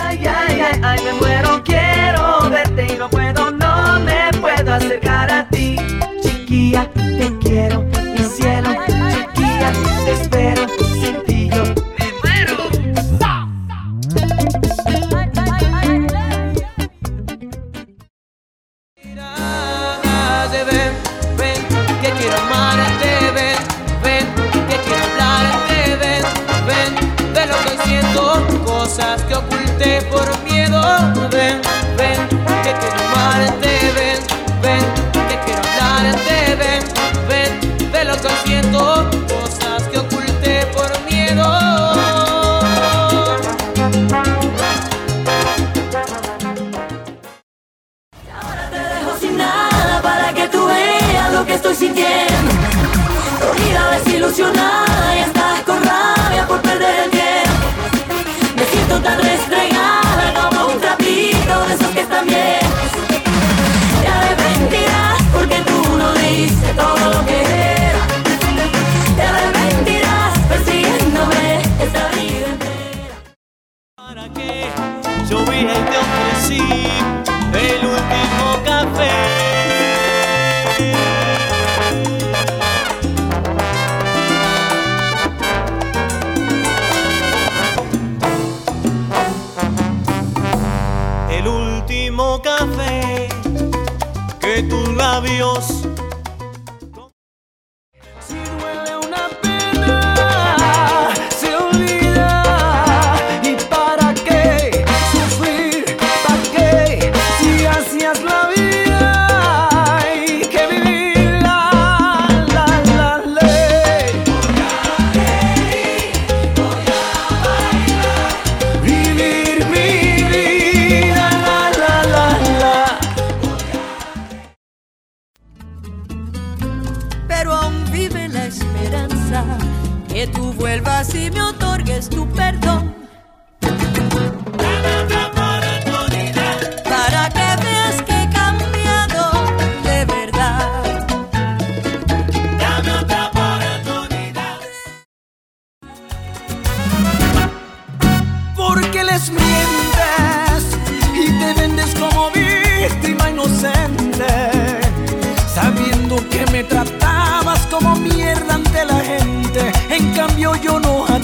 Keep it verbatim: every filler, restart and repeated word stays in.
Ay, ay, ay, ay, me muero, quiero verte y no puedo, no me puedo acercar a ti. Chiquilla, te quiero, mi cielo, chiquilla, te espero, sin ti yo me muero. Ven, ven, que quiero amarte, ven, ven, que quiero hablarte, ven, ven, ven lo que hoy siento, cosas que oculté por miedo, ven, ven, que quiero amarte, ven, ven, que quiero hablarte, ven, ven, ven lo que hoy siento, cosas que oculté por miedo. Estoy sintiendo, dormida, desilusionada y hasta con rabia por perder el tiempo. Me siento tan restregada como un trapito de esos que están viejos. Te arrepentirás porque tú no diste todo lo que era. Te arrepentirás persiguiéndome esta vida entera. ¿Para qué? Yo vi y te ofrecí el último café. El último café que tus labios. Si duele una pena, se olvida. ¿Y para qué sufrir? ¿Para qué? Si hacías la vida, hay que vivirla, la, la, ley. Voy a bailar, vivir mi vida, la, la, la, la. Pero aún vive la esperanza que tú vuelvas y me otorgues tu perdón. Dame otra oportunidad. Para que veas que he cambiado de verdad. Dame otra oportunidad. Porque les mientes y te vendes como víctima inocente, sabiendo que me tratabas como mierda ante la gente. En cambio yo no